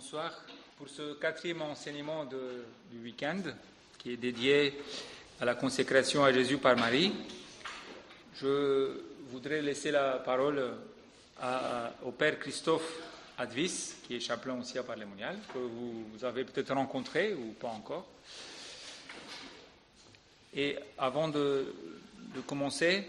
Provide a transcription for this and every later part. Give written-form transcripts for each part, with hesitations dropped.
Bonsoir. Pour ce quatrième enseignement du week-end, qui est dédié à la consécration à Jésus par Marie, je voudrais laisser la parole au Père Christophe Advis, qui est chaplain aussi à Palémonial, que vous avez peut-être rencontré ou pas encore. Et avant de commencer,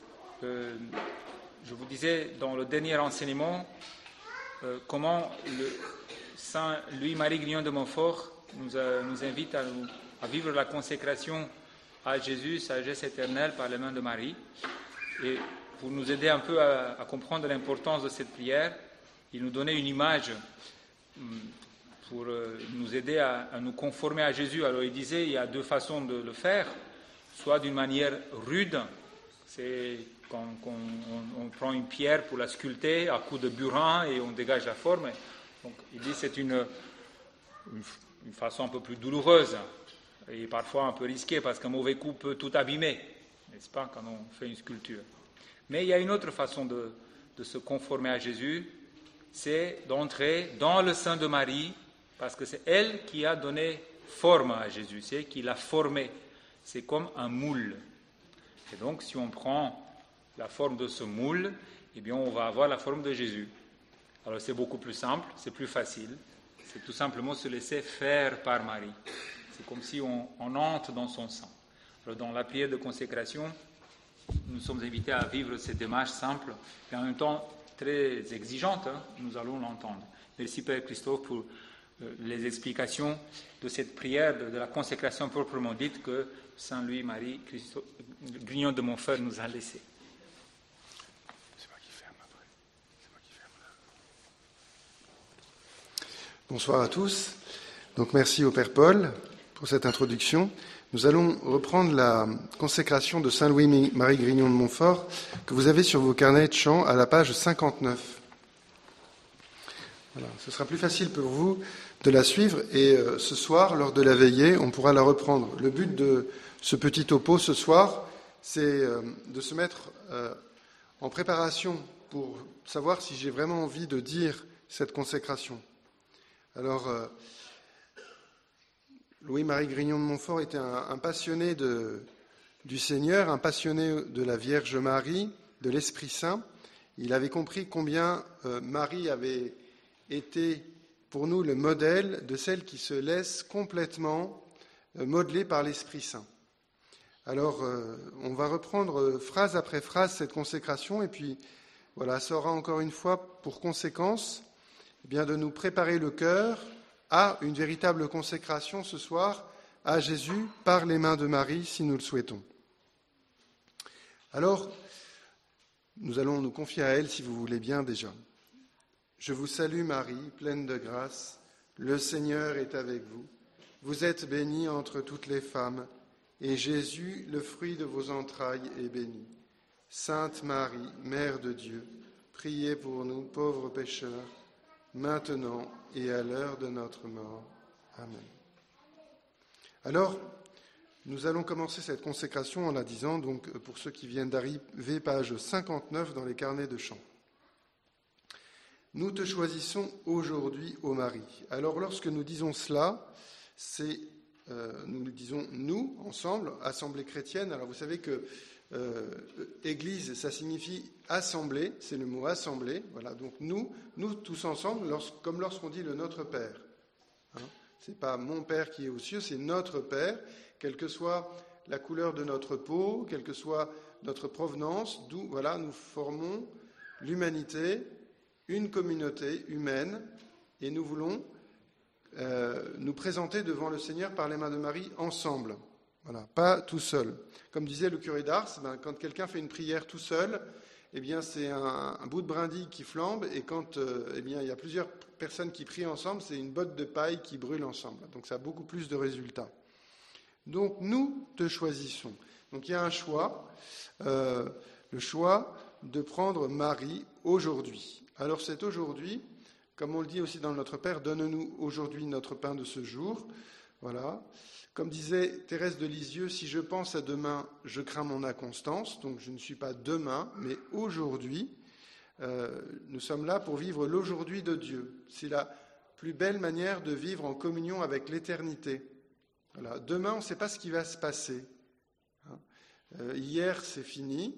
je vous disais dans le dernier enseignement comment le Saint Louis-Marie Grignon de Montfort nous invite à vivre la consécration à Jésus, sagesse éternelle par les mains de Marie. Et pour nous aider un peu à comprendre l'importance de cette prière, il nous donnait une image pour nous aider à nous conformer à Jésus. Alors il disait, il y a deux façons de le faire, soit d'une manière rude, c'est quand on prend une pierre pour la sculpter à coups de burin et on dégage la forme. Donc il dit que c'est une façon un peu plus douloureuse et parfois un peu risquée parce qu'un mauvais coup peut tout abîmer, n'est-ce pas, quand on fait une sculpture. Mais il y a une autre façon de se conformer à Jésus, c'est d'entrer dans le sein de Marie, parce que c'est elle qui a donné forme à Jésus, c'est elle qui l'a formé. C'est comme un moule. Et donc, si on prend la forme de ce moule, eh bien, on va avoir la forme de Jésus. Alors, c'est beaucoup plus simple, c'est plus facile. C'est tout simplement se laisser faire par Marie. C'est comme si on entre dans son sang. Alors, dans la prière de consécration, nous sommes invités à vivre cette démarche simple et en même temps très exigeante, nous allons l'entendre. Merci Père Christophe pour les explications de cette prière, de la consécration proprement dite que Saint Louis-Marie Grignon de Montfort nous a laissée. C'est moi qui ferme après. Bonsoir à tous. Donc merci au Père Paul pour cette introduction. Nous allons reprendre la consécration de Saint Louis-Marie Grignon de Montfort que vous avez sur vos carnets de chant à la page 59. Voilà, ce sera plus facile pour vous de la suivre et ce soir, lors de la veillée, on pourra la reprendre. Le but de ce petit topo ce soir, c'est de se mettre en préparation pour savoir si j'ai vraiment envie de dire cette consécration. Alors, Louis-Marie Grignon de Montfort était un passionné du Seigneur, un passionné de la Vierge Marie, de l'Esprit Saint. Il avait compris combien Marie avait été pour nous le modèle de celle qui se laisse complètement modeler par l'Esprit Saint. Alors, on va reprendre phrase après phrase cette consécration et puis, voilà, ça aura encore une fois pour conséquence eh bien, de nous préparer le cœur à une véritable consécration ce soir à Jésus par les mains de Marie, si nous le souhaitons. Alors, nous allons nous confier à elle, si vous voulez bien déjà. Je vous salue Marie, pleine de grâce, le Seigneur est avec vous. Vous êtes bénie entre toutes les femmes, et Jésus, le fruit de vos entrailles, est béni. Sainte Marie, Mère de Dieu, priez pour nous, pauvres pécheurs, maintenant et à l'heure de notre mort. Amen. Alors, nous allons commencer cette consécration en la disant, donc, pour ceux qui viennent d'arriver, page 59 dans les carnets de chant. Nous te choisissons aujourd'hui, ô Marie. Alors, lorsque nous disons cela, nous le disons nous, ensemble, Assemblée chrétienne. Alors, vous savez que Église, ça signifie assemblée, c'est le mot assemblée. Voilà, donc nous tous ensemble, comme lorsqu'on dit le Notre Père. C'est pas mon Père qui est aux cieux, c'est notre Père, quelle que soit la couleur de notre peau, quelle que soit notre provenance, d'où voilà, nous formons l'humanité, une communauté humaine, et nous voulons nous présenter devant le Seigneur par les mains de Marie ensemble. Voilà, pas tout seul. Comme disait le curé d'Ars, quand quelqu'un fait une prière tout seul, eh bien c'est un bout de brindille qui flambe, et quand eh bien il y a plusieurs personnes qui prient ensemble, c'est une botte de paille qui brûle ensemble. Donc ça a beaucoup plus de résultats. Donc nous te choisissons. Donc il y a un choix, le choix de prendre Marie aujourd'hui. Alors c'est aujourd'hui, comme on le dit aussi dans le Notre Père, donne-nous aujourd'hui notre pain de ce jour. Voilà. Comme disait Thérèse de Lisieux, si je pense à demain, je crains mon inconstance. Donc je ne suis pas demain, mais aujourd'hui. Nous sommes là pour vivre l'aujourd'hui de Dieu. C'est plus belle manière de vivre en communion avec l'éternité. Voilà. Demain, on ne sait pas ce qui va se passer. Hier, c'est fini.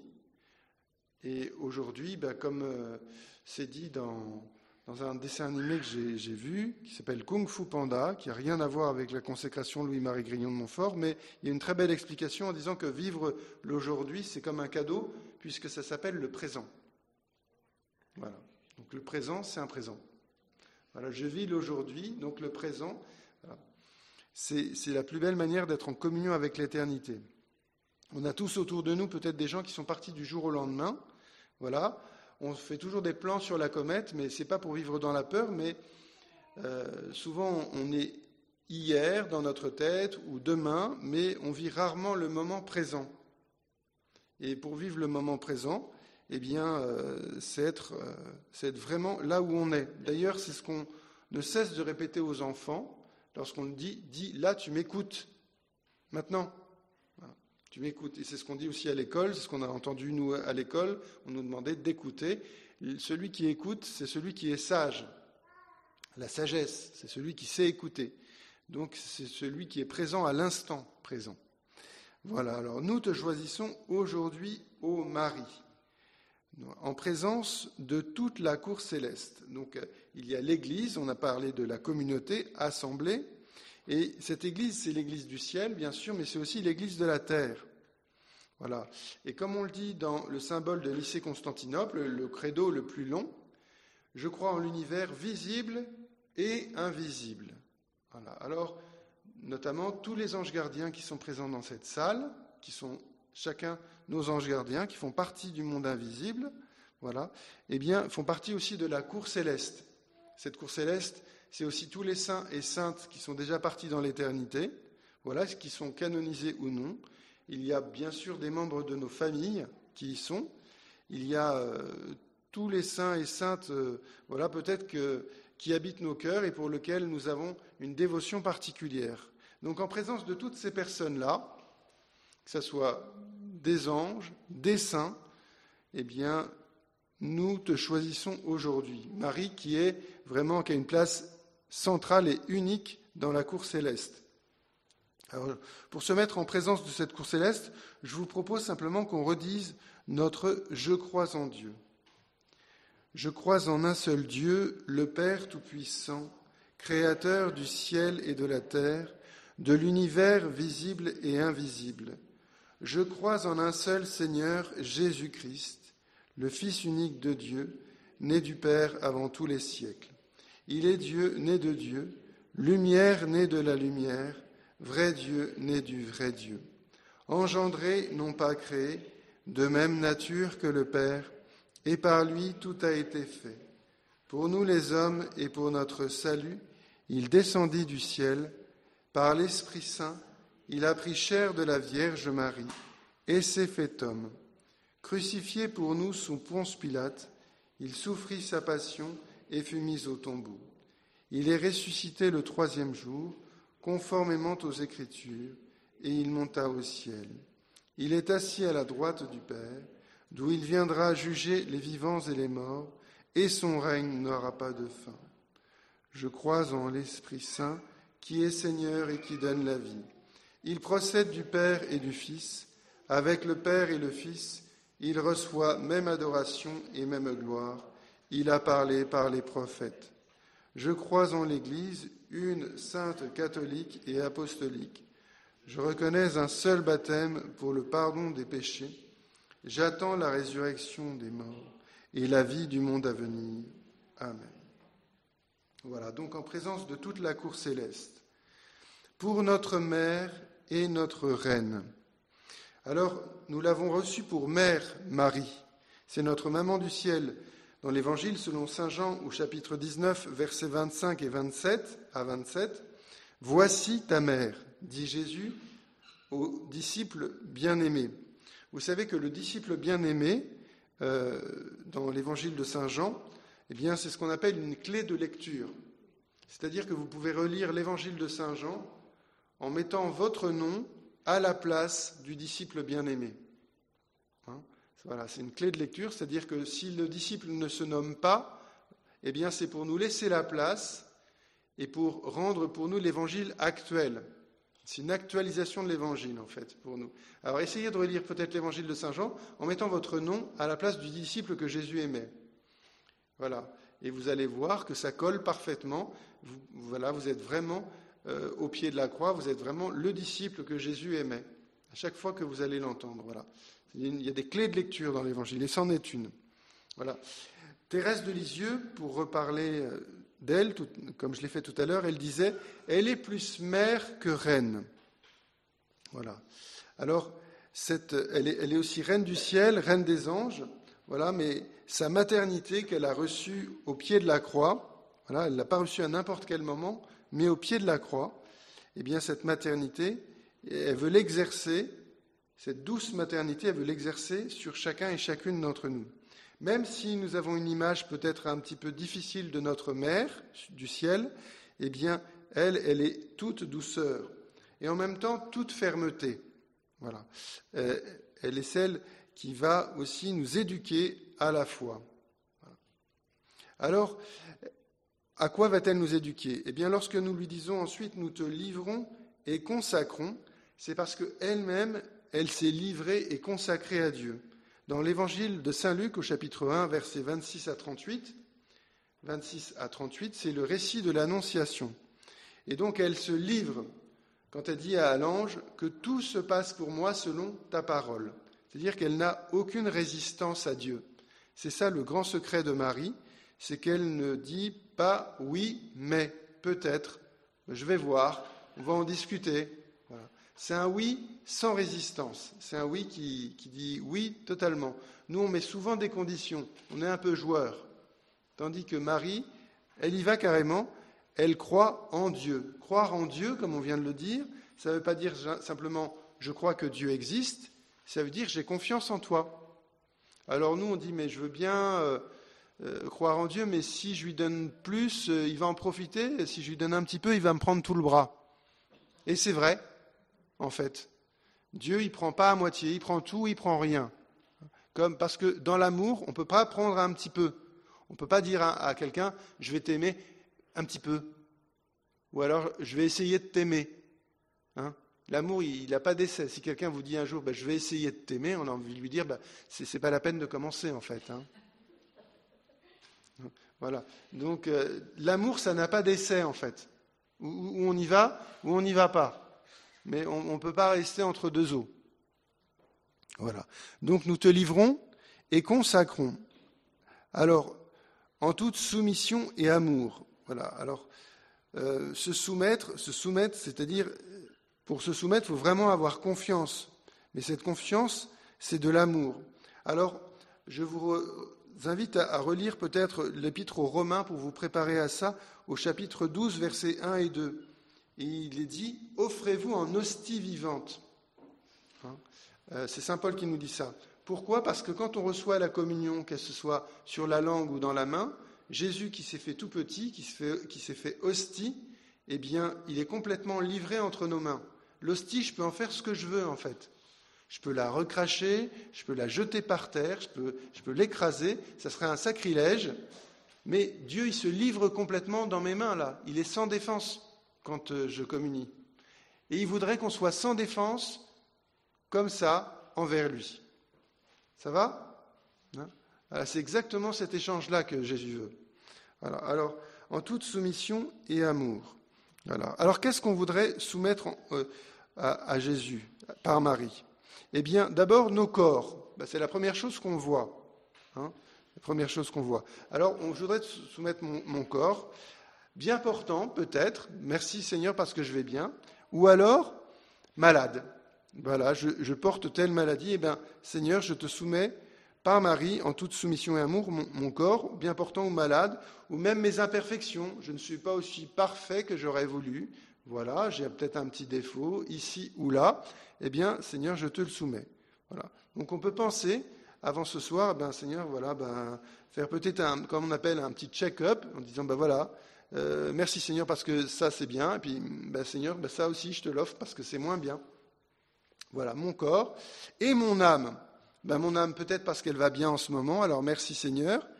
Et aujourd'hui, comme c'est dit dans un dessin animé que j'ai vu, qui s'appelle Kung Fu Panda, qui n'a rien à voir avec la consécration Louis-Marie Grignon de Montfort, mais il y a une très belle explication en disant que vivre l'aujourd'hui, c'est comme un cadeau, puisque ça s'appelle le présent. Voilà. Donc le présent, c'est un présent. Voilà, je vis l'aujourd'hui, donc le présent, voilà. C'est la plus belle manière d'être en communion avec l'éternité. On a tous autour de nous peut-être des gens qui sont partis du jour au lendemain. Voilà. On fait toujours des plans sur la comète, mais ce n'est pas pour vivre dans la peur, mais souvent on est hier dans notre tête ou demain, mais on vit rarement le moment présent. Et pour vivre le moment présent, eh bien, c'est être vraiment là où on est. D'ailleurs, c'est ce qu'on ne cesse de répéter aux enfants lorsqu'on dit là, tu m'écoutes, maintenant. Voilà. Tu m'écoutes. Et c'est ce qu'on dit aussi à l'école, c'est ce qu'on a entendu, nous, à l'école. On nous demandait d'écouter. Celui qui écoute, c'est celui qui est sage. La sagesse, c'est celui qui sait écouter. Donc, c'est celui qui est présent à l'instant présent. Voilà, alors nous te choisissons aujourd'hui, ô Marie, en présence de toute la cour céleste. Donc, il y a l'Église, on a parlé de la communauté, assemblée, et cette Église, c'est l'Église du ciel, bien sûr, mais c'est aussi l'Église de la terre. Voilà. Et comme on le dit dans le symbole de Nicée-Constantinople, le credo le plus long, je crois en l'univers visible et invisible. Voilà. Alors, notamment tous les anges gardiens qui sont présents dans cette salle, qui sont chacun nos anges gardiens, qui font partie du monde invisible, voilà, eh bien, font partie aussi de la cour céleste. Cette cour céleste, c'est aussi tous les saints et saintes qui sont déjà partis dans l'éternité, voilà, qui sont canonisés ou non. Il y a bien sûr des membres de nos familles qui y sont. Il y a tous les saints et saintes, voilà, peut-être qui habitent nos cœurs et pour lesquels nous avons une dévotion particulière. Donc en présence de toutes ces personnes-là, que ce soit des anges, des saints, eh bien, nous te choisissons aujourd'hui. Marie qui a une place centrale et unique dans la cour céleste. Alors, pour se mettre en présence de cette cour céleste, je vous propose simplement qu'on redise notre « Je crois en Dieu ». Je crois en un seul Dieu, le Père Tout-Puissant, Créateur du ciel et de la terre, de l'univers visible et invisible. Je crois en un seul Seigneur, Jésus-Christ, le Fils unique de Dieu, né du Père avant tous les siècles. Il est Dieu, né de Dieu, lumière née de la lumière, vrai Dieu, né du vrai Dieu. Engendré, non pas créé, de même nature que le Père, et par lui tout a été fait. Pour nous les hommes et pour notre salut, il descendit du ciel. Par l'Esprit Saint, il a pris chair de la Vierge Marie et s'est fait homme. Crucifié pour nous sous Ponce Pilate, il souffrit sa passion et fut mis au tombeau. Il est ressuscité le 3e jour, conformément aux Écritures, et il monta au ciel. Il est assis à la droite du Père, d'où il viendra juger les vivants et les morts, et son règne n'aura pas de fin. Je crois en l'Esprit Saint, qui est Seigneur et qui donne la vie. Il procède du Père et du Fils. Avec le Père et le Fils, il reçoit même adoration et même gloire. Il a parlé par les prophètes. Je crois en l'Église, une sainte catholique et apostolique. Je reconnais un seul baptême pour le pardon des péchés. J'attends la résurrection des morts et la vie du monde à venir. Amen. Voilà, donc en présence de toute la cour céleste. Pour notre mère et notre reine. Alors, nous l'avons reçue pour mère Marie. C'est notre maman du ciel. Dans l'Évangile selon saint Jean, au chapitre 19, versets 25 et 27 à 27, « Voici ta mère », dit Jésus aux disciples bien-aimés. Vous savez que le disciple bien-aimé, dans l'Évangile de saint Jean, eh bien, c'est ce qu'on appelle une clé de lecture. C'est-à-dire que vous pouvez relire l'Évangile de saint Jean en mettant votre nom à la place du disciple bien-aimé. Voilà, c'est une clé de lecture, c'est-à-dire que si le disciple ne se nomme pas, eh bien c'est pour nous laisser la place et pour rendre pour nous l'évangile actuel. C'est une actualisation de l'évangile, en fait, pour nous. Alors, essayez de relire peut-être l'évangile de Saint Jean en mettant votre nom à la place du disciple que Jésus aimait. Voilà. Et vous allez voir que ça colle parfaitement. Vous êtes vraiment au pied de la croix, vous êtes vraiment le disciple que Jésus aimait. À chaque fois que vous allez l'entendre, voilà. Il y a des clés de lecture dans l'évangile, et c'en est une. Voilà. Thérèse de Lisieux, pour reparler d'elle, comme je l'ai fait tout à l'heure, elle disait « Elle est plus mère que reine ». Voilà. Alors, elle est aussi reine du ciel, reine des anges, voilà, mais sa maternité qu'elle a reçue au pied de la croix, voilà, elle ne l'a pas reçue à n'importe quel moment, mais au pied de la croix, eh bien cette maternité, elle veut l'exercer, cette douce maternité, elle veut l'exercer sur chacun et chacune d'entre nous. Même si nous avons une image peut-être un petit peu difficile de notre mère du ciel, eh bien elle est toute douceur et en même temps toute fermeté. Voilà. Elle est celle qui va aussi nous éduquer à la foi. Voilà. Alors, à quoi va-t-elle nous éduquer ? Eh bien, lorsque nous lui disons ensuite « nous te livrons et consacrons », c'est parce qu'elle-même, elle s'est livrée et consacrée à Dieu. Dans l'évangile de Saint Luc, au chapitre 1, versets 26 à 38, c'est le récit de l'Annonciation. Et donc, elle se livre quand elle dit à l'ange que tout se passe pour moi selon ta parole. C'est-à-dire qu'elle n'a aucune résistance à Dieu. C'est ça le grand secret de Marie, c'est qu'elle ne dit pas oui, mais peut-être, je vais voir, on va en discuter. Voilà. C'est un oui sans résistance. C'est un oui qui dit oui totalement. Nous, on met souvent des conditions. On est un peu joueur. Tandis que Marie, elle y va carrément. Elle croit en Dieu. Croire en Dieu, comme on vient de le dire, ça ne veut pas dire simplement « je crois que Dieu existe », ça veut dire « j'ai confiance en toi ». Alors nous, on dit « mais je veux bien croire en Dieu, mais si je lui donne plus, il va en profiter. Si je lui donne un petit peu, il va me prendre tout le bras ». Et c'est vrai, en fait. Dieu, il ne prend pas à moitié, il prend tout, il prend rien. Parce que dans l'amour, on ne peut pas prendre un petit peu. On ne peut pas dire à quelqu'un « je vais t'aimer un petit peu ». Ou alors « je vais essayer de t'aimer ». L'amour, il n'a pas d'essai. Si quelqu'un vous dit un jour, je vais essayer de t'aimer, on a envie de lui dire, c'est pas la peine de commencer, en fait. Voilà. Donc, l'amour, ça n'a pas d'essai, en fait. Où on y va, ou on n'y va pas. Mais on ne peut pas rester entre deux eaux. Voilà. Donc, nous te livrons et consacrons. Alors, en toute soumission et amour. Voilà. Alors, se soumettre, c'est-à-dire... Pour se soumettre, il faut vraiment avoir confiance. Mais cette confiance, c'est de l'amour. Alors, je vous invite à relire peut-être l'épître aux Romains pour vous préparer à ça, au chapitre 12, versets 1 et 2. Et il est dit « Offrez-vous en hostie vivante ». C'est saint Paul qui nous dit ça. Pourquoi ? Parce que quand on reçoit la communion, qu'elle se soit sur la langue ou dans la main, Jésus qui s'est fait tout petit, qui s'est fait hostie, eh bien, il est complètement livré entre nos mains. L'hostie, je peux en faire ce que je veux, en fait. Je peux la recracher, je peux la jeter par terre, je peux l'écraser, ça serait un sacrilège. Mais Dieu, il se livre complètement dans mes mains, là. Il est sans défense quand je communie. Et il voudrait qu'on soit sans défense, comme ça, envers lui. Ça va ? Voilà, c'est exactement cet échange-là que Jésus veut. Voilà. Alors, en toute soumission et amour. Voilà. Alors, qu'est-ce qu'on voudrait soumettre à Jésus, par Marie ? Eh bien, d'abord, nos corps. C'est la première chose qu'on voit. La première chose qu'on voit. Alors, je voudrais soumettre mon corps, bien portant, peut-être, merci Seigneur parce que je vais bien, ou alors, malade. Voilà, je porte telle maladie, eh bien, Seigneur, je te soumets, par Marie, en toute soumission et amour, mon corps, bien portant ou malade, ou même mes imperfections. Je ne suis pas aussi parfait que j'aurais voulu. Voilà, j'ai peut-être un petit défaut, ici ou là. Eh bien, Seigneur, je te le soumets. Voilà. Donc, on peut penser, avant ce soir, Seigneur, voilà, faire peut-être, comme on appelle, un petit check-up, en disant, voilà, merci Seigneur parce que ça, c'est bien. Et puis, Seigneur, ça aussi, je te l'offre parce que c'est moins bien. Voilà, mon corps et mon âme. Mon âme, peut-être parce qu'elle va bien en ce moment, alors merci Seigneur.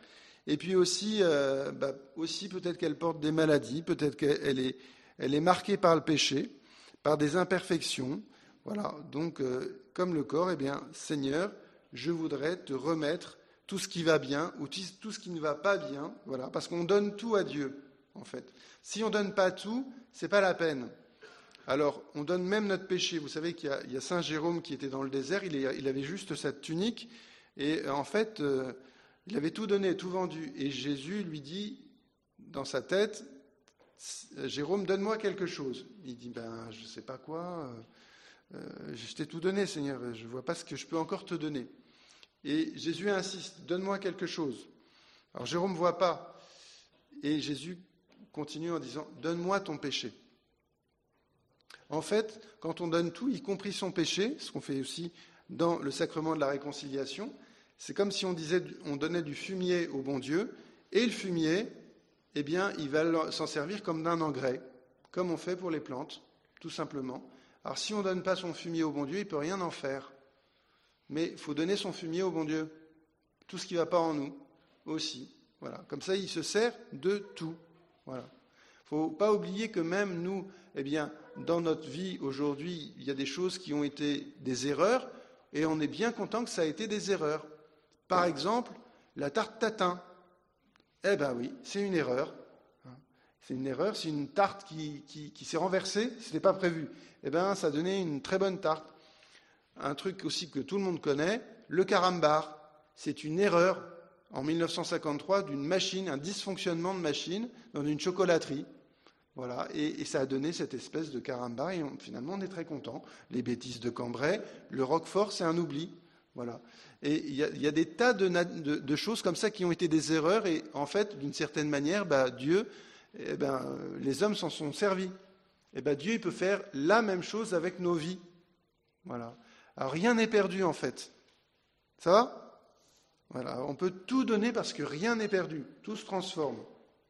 Et puis aussi peut-être qu'elle porte des maladies, peut-être qu'elle est marquée par le péché, par des imperfections. Voilà, donc comme le corps, eh bien, Seigneur, je voudrais te remettre tout ce qui va bien ou tout ce qui ne va pas bien, voilà, parce qu'on donne tout à Dieu, en fait. Si on ne donne pas tout, c'est pas la peine. Alors, on donne même notre péché. Vous savez qu'il y a Saint Jérôme qui était dans le désert, il avait juste cette tunique, et en fait, il avait tout donné, tout vendu. Et Jésus lui dit, dans sa tête, Jérôme, donne-moi quelque chose. Il dit, je ne sais pas quoi, je t'ai tout donné, Seigneur, je ne vois pas ce que je peux encore te donner. Et Jésus insiste, donne-moi quelque chose. Alors Jérôme ne voit pas. Et Jésus continue en disant, donne-moi ton péché. En fait, quand on donne tout, y compris son péché, ce qu'on fait aussi dans le sacrement de la réconciliation, c'est comme si on donnait du fumier au bon Dieu, et le fumier, eh bien, il va s'en servir comme d'un engrais, comme on fait pour les plantes, tout simplement. Alors si on ne donne pas son fumier au bon Dieu, il ne peut rien en faire. Mais il faut donner son fumier au bon Dieu. Tout ce qui ne va pas en nous aussi. Voilà. Comme ça, il se sert de tout. Voilà. Il ne faut pas oublier que même nous, eh bien, dans notre vie aujourd'hui, il y a des choses qui ont été des erreurs, et on est bien content que ça ait été des erreurs. Par exemple, la tarte tatin. Eh bien oui, c'est une erreur. C'est une erreur, c'est une tarte qui s'est renversée, ce n'était pas prévu. Eh bien, ça a donné une très bonne tarte. Un truc aussi que tout le monde connaît, le carambar. C'est une erreur, en 1953, d'une machine, un dysfonctionnement de machine dans une chocolaterie. Voilà, et ça a donné cette espèce de carambar, et finalement, on est très content. Les bêtises de Cambrai, le Roquefort, c'est un oubli. Voilà. Et il y a des tas de choses comme ça qui ont été des erreurs, et en fait, d'une certaine manière, Dieu, les hommes s'en sont servis. Et Dieu, il peut faire la même chose avec nos vies. Voilà. Alors rien n'est perdu en fait. Ça va ? Voilà. On peut tout donner parce que rien n'est perdu. Tout se transforme.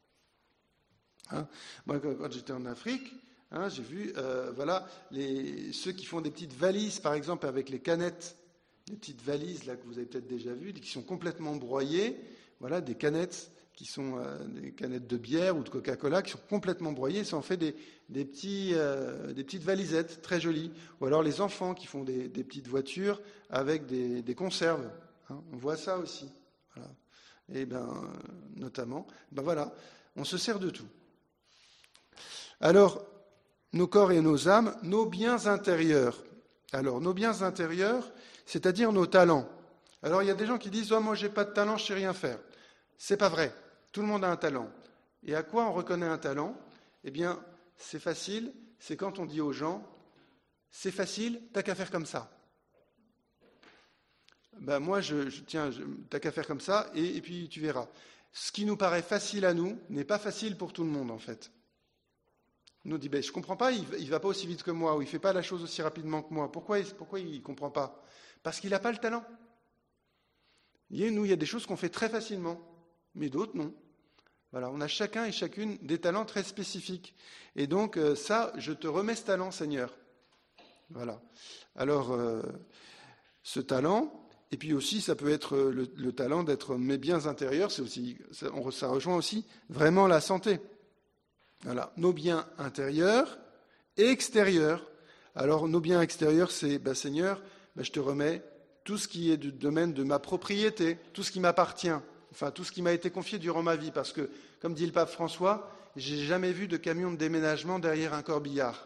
Moi, quand j'étais en Afrique, j'ai vu ceux qui font des petites valises, par exemple, avec les canettes, des petites valises là que vous avez peut-être déjà vues, qui sont complètement broyées. Voilà, des canettes qui sont des canettes de bière ou de Coca-Cola qui sont complètement broyées. Ça en fait des petites valisettes très jolies. Ou alors les enfants qui font des petites voitures avec des conserves. On voit ça aussi. Voilà. Et notamment, voilà, on se sert de tout. Alors, nos corps et nos âmes, nos biens intérieurs. Alors, nos biens intérieurs, c'est-à-dire nos talents. Alors, il y a des gens qui disent « moi, j'ai pas de talent, je sais rien faire ». C'est pas vrai. Tout le monde a un talent. Et à quoi on reconnaît un talent ? Eh bien, c'est facile, c'est quand on dit aux gens « c'est facile, t'as qu'à faire comme ça ». Moi, t'as qu'à faire comme ça, et puis tu verras. Ce qui nous paraît facile à nous n'est pas facile pour tout le monde, en fait. On nous dit, je ne comprends pas, il ne va pas aussi vite que moi, ou il ne fait pas la chose aussi rapidement que moi. Pourquoi il ne comprend pas ? Parce qu'il n'a pas le talent. Nous, il y a des choses qu'on fait très facilement, mais d'autres, non. Voilà, on a chacun et chacune des talents très spécifiques. Et donc, ça, je te remets ce talent, Seigneur. Voilà. Alors, ce talent, et puis aussi, ça peut être le talent d'être mes biens intérieurs, ça rejoint aussi vraiment la santé. Voilà, nos biens intérieurs et extérieurs. Alors, nos biens extérieurs, c'est, Seigneur, je te remets tout ce qui est du domaine de ma propriété, tout ce qui m'appartient, enfin, tout ce qui m'a été confié durant ma vie. Parce que, comme dit le pape François, j'ai jamais vu de camion de déménagement derrière un corbillard.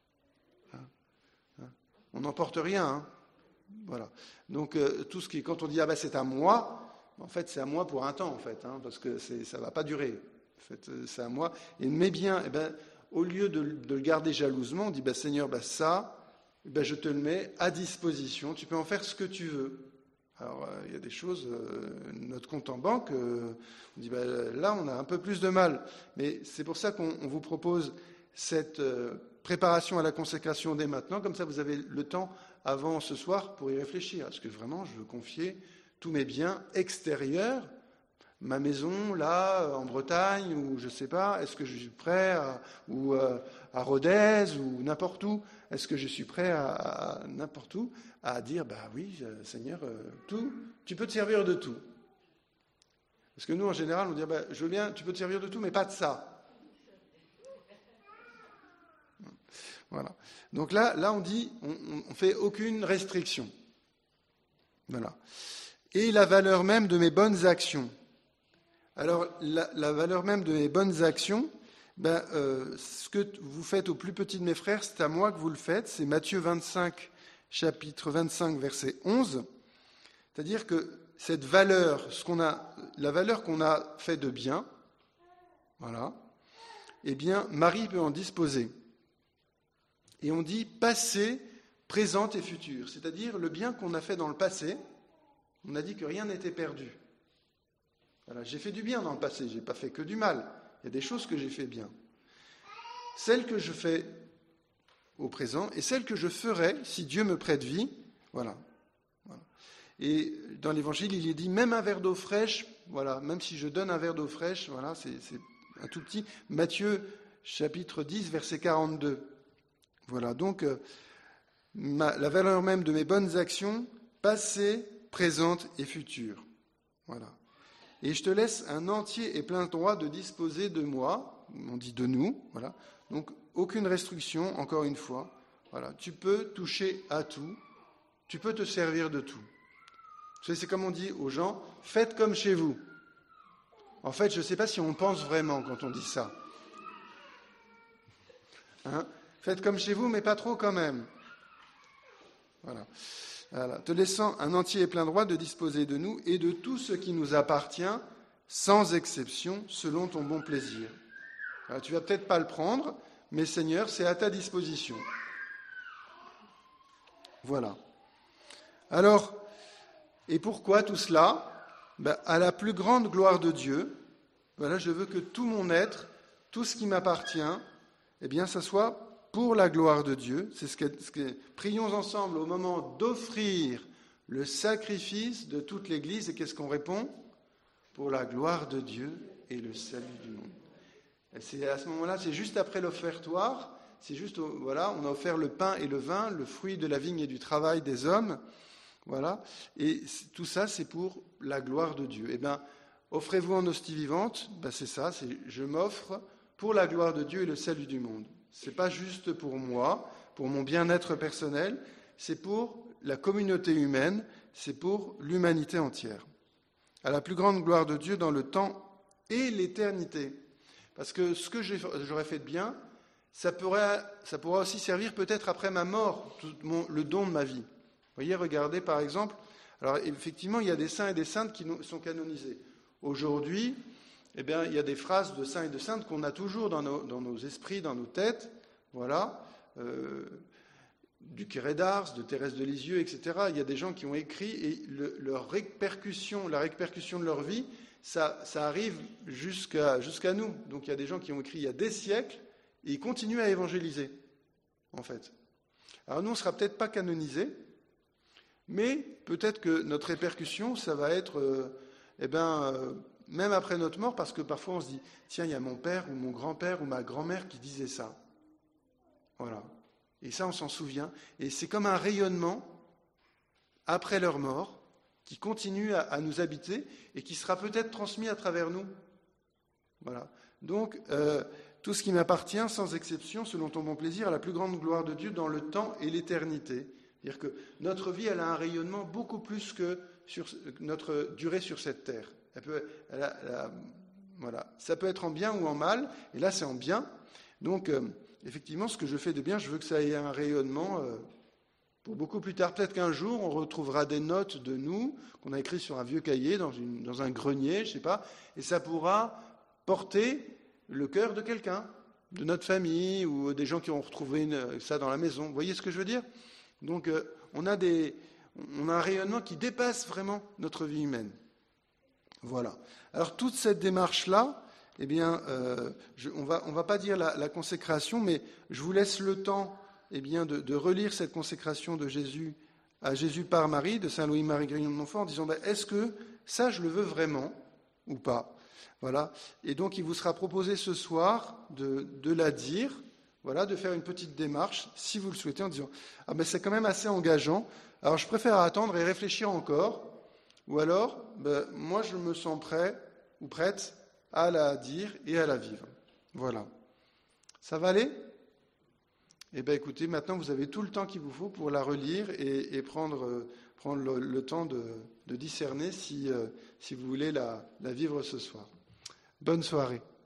On n'emporte rien, Voilà. Donc, tout ce qui, quand on dit, c'est à moi, en fait, c'est à moi pour un temps, en fait, parce que ça ne va pas durer. En fait, c'est à moi. Et mes biens, au lieu de le garder jalousement, on dit, Seigneur, ça, je te le mets à disposition. Tu peux en faire ce que tu veux. Alors, il y a des choses, notre compte en banque, on dit, là, on a un peu plus de mal. Mais c'est pour ça qu'on vous propose cette préparation à la consécration dès maintenant. Comme ça, vous avez le temps avant ce soir pour y réfléchir. Est-ce que vraiment, je veux confier tous mes biens extérieurs, ma maison, là, en Bretagne, ou je ne sais pas, est-ce que je suis prêt à Rodez, ou n'importe où, est-ce que je suis prêt à n'importe où, à dire, oui, Seigneur, tout, tu peux te servir de tout. Parce que nous, en général, on dit, je veux bien, tu peux te servir de tout, mais pas de ça. Voilà. Donc là, on dit, on fait aucune restriction. Voilà. Et la valeur même de mes bonnes actions. Alors, la valeur même de mes bonnes actions, ce que vous faites au plus petit de mes frères, c'est à moi que vous le faites. C'est Matthieu 25, chapitre 25, verset 11. C'est-à-dire que cette valeur, la valeur qu'on a fait de bien, voilà, eh bien, Marie peut en disposer. Et on dit passé, présent et futur. C'est-à-dire le bien qu'on a fait dans le passé, on a dit que rien n'était perdu. Voilà, j'ai fait du bien dans le passé, je n'ai pas fait que du mal. Il y a des choses que j'ai fait bien. Celles que je fais au présent et celles que je ferai si Dieu me prête vie, voilà. Et dans l'Évangile, il est dit même un verre d'eau fraîche, voilà, même si je donne un verre d'eau fraîche, voilà, c'est un tout petit. Matthieu chapitre 10, verset 42. Voilà, donc la valeur même de mes bonnes actions, passées, présentes et futures. Voilà. Et je te laisse un entier et plein droit de disposer de moi, on dit de nous, voilà. Donc aucune restriction, encore une fois. Voilà, tu peux toucher à tout, tu peux te servir de tout. C'est comme on dit aux gens, faites comme chez vous. En fait, je ne sais pas si on pense vraiment quand on dit ça. Hein? Faites comme chez vous, mais pas trop quand même. Voilà. Te laissant un entier et plein droit de disposer de nous et de tout ce qui nous appartient, sans exception, selon ton bon plaisir. Alors, tu ne vas peut-être pas le prendre, mais Seigneur, c'est à ta disposition. Voilà. Alors, et pourquoi tout cela ? À la plus grande gloire de Dieu, voilà, je veux que tout mon être, tout ce qui m'appartient, eh bien, ça soit pour la gloire de Dieu. C'est ce que prions ensemble au moment d'offrir le sacrifice de toute l'Église. Et qu'est-ce qu'on répond ? Pour la gloire de Dieu et le salut du monde. Et c'est à ce moment-là, c'est juste après l'offertoire. C'est juste, voilà, on a offert le pain et le vin, le fruit de la vigne et du travail des hommes. Voilà. Et tout ça, c'est pour la gloire de Dieu. Eh bien, offrez-vous en hostie vivante. C'est ça, c'est je m'offre pour la gloire de Dieu et le salut du monde. Ce n'est pas juste pour moi, pour mon bien-être personnel, c'est pour la communauté humaine, c'est pour l'humanité entière. À la plus grande gloire de Dieu dans le temps et l'éternité. Parce que ce que j'aurais fait de bien, ça pourra aussi servir peut-être après ma mort, le don de ma vie. Vous voyez, regardez par exemple, alors effectivement, il y a des saints et des saintes qui sont canonisés. Aujourd'hui, eh bien, il y a des phrases de saints et de saintes qu'on a toujours dans nos esprits, dans nos têtes, voilà, du Curé d'Ars, de Thérèse de Lisieux, etc. Il y a des gens qui ont écrit et la répercussion de leur vie, ça arrive jusqu'à nous. Donc il y a des gens qui ont écrit il y a des siècles et ils continuent à évangéliser, en fait. Alors nous, on ne sera peut-être pas canonisés, mais peut-être que notre répercussion, ça va être, même après notre mort, parce que parfois on se dit, tiens, il y a mon père ou mon grand-père ou ma grand-mère qui disait ça. Voilà. Et ça, on s'en souvient. Et c'est comme un rayonnement, après leur mort, qui continue à nous habiter et qui sera peut-être transmis à travers nous. Voilà. Donc, tout ce qui m'appartient, sans exception, selon ton bon plaisir, à la plus grande gloire de Dieu dans le temps et l'éternité. C'est-à-dire que notre vie, elle a un rayonnement beaucoup plus que sur notre durée sur cette terre. Voilà. Ça peut être en bien ou en mal, et là c'est en bien. Donc, effectivement, ce que je fais de bien, je veux que ça ait un rayonnement pour beaucoup plus tard. Peut-être qu'un jour, on retrouvera des notes de nous, qu'on a écrites sur un vieux cahier, dans un grenier, je ne sais pas, et ça pourra porter le cœur de quelqu'un, de notre famille, ou des gens qui ont retrouvé ça dans la maison. Vous voyez ce que je veux dire ? Donc, on a un rayonnement qui dépasse vraiment notre vie humaine. Voilà. Alors, toute cette démarche-là, eh bien, on va pas dire la consécration, mais je vous laisse le temps, eh bien, de relire cette consécration de Jésus à Jésus par Marie, de Saint Louis-Marie Grignon de Montfort, en disant, est-ce que ça, je le veux vraiment ou pas ? Voilà. Et donc, il vous sera proposé ce soir de la dire, voilà, de faire une petite démarche, si vous le souhaitez, en disant, c'est quand même assez engageant, alors je préfère attendre et réfléchir encore, ou alors, moi, je me sens prêt ou prête à la dire et à la vivre. Voilà. Ça va aller ? Eh bien écoutez, maintenant vous avez tout le temps qu'il vous faut pour la relire et prendre le temps de discerner si vous voulez la vivre ce soir. Bonne soirée.